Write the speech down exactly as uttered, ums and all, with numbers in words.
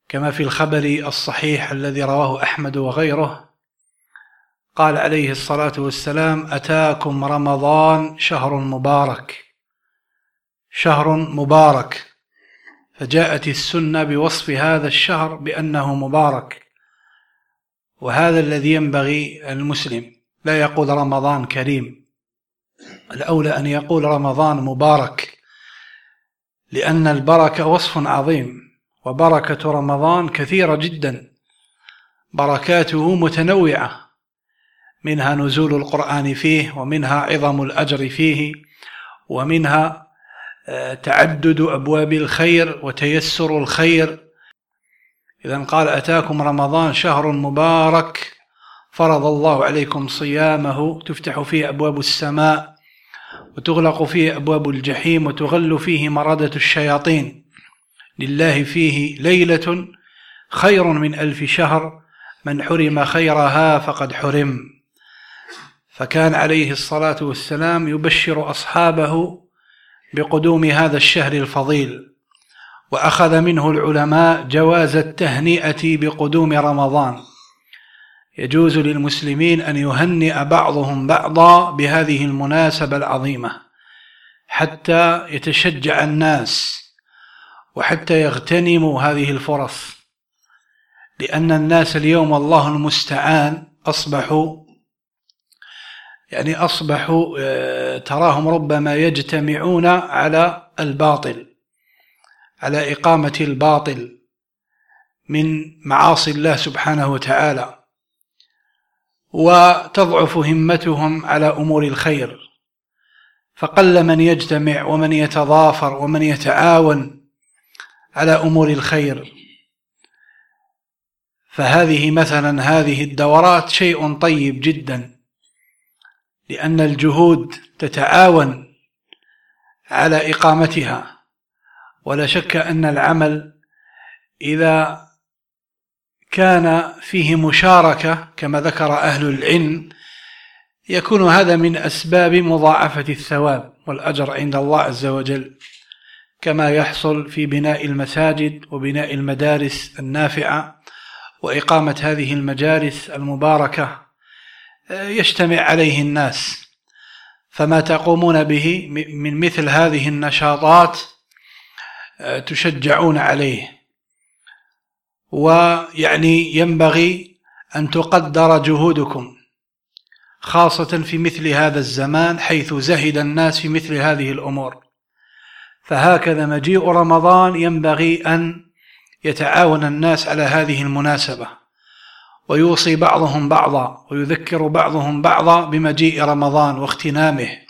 كما في الخبر الصحيح الذي رواه أحمد وغيره، قال عليه الصلاة والسلام: أتاكم رمضان شهر مبارك، شهر مبارك. فجاءت السنة بوصف هذا الشهر بأنه مبارك، وهذا الذي ينبغي المسلم، لا يقول رمضان كريم، الأولى أن يقول رمضان مبارك، لأن البركة وصف عظيم، وبركة رمضان كثيرة جدا، بركاته متنوعة، منها نزول القرآن فيه، ومنها عظم الأجر فيه، ومنها تعدد أبواب الخير وتيسر الخير. إذن قال: أتاكم رمضان شهر مبارك فرض الله عليكم صيامه، تفتح فيه أبواب السماء، وتغلق فيه أبواب الجحيم، وتغل فيه مردة الشياطين، لله فيه ليلة خير من ألف شهر، من حرم خيرها فقد حرم. فكان عليه الصلاة والسلام يبشر أصحابه بقدوم هذا الشهر الفضيل، وأخذ منه العلماء جواز التهنئة بقدوم رمضان، يجوز للمسلمين أن يهنئ بعضهم بعضا بهذه المناسبة العظيمة، حتى يتشجع الناس وحتى يغتنموا هذه الفرص، لأن الناس اليوم الله المستعان أصبحوا يعني أصبحوا تراهم ربما يجتمعون على الباطل، على إقامة الباطل من معاصي الله سبحانه وتعالى، وتضعف همتهم على أمور الخير، فقل من يجتمع ومن يتضافر ومن يتعاون على أمور الخير. فهذه مثلا هذه الدورات شيء طيب جدا، لأن الجهود تتعاون على إقامتها، ولا شك أن العمل إذا كان فيه مشاركة كما ذكر أهل العلم يكون هذا من أسباب مضاعفة الثواب والأجر عند الله عز وجل، كما يحصل في بناء المساجد وبناء المدارس النافعة وإقامة هذه المجالس المباركة يجتمع عليه الناس. فما تقومون به من مثل هذه النشاطات تشجعون عليه، ويعني ينبغي أن تقدر جهودكم، خاصة في مثل هذا الزمان حيث زهد الناس في مثل هذه الأمور. فهكذا مجيء رمضان ينبغي أن يتعاون الناس على هذه المناسبة، ويوصي بعضهم بعضا، ويذكر بعضهم بعضا بمجيء رمضان واغتنامه.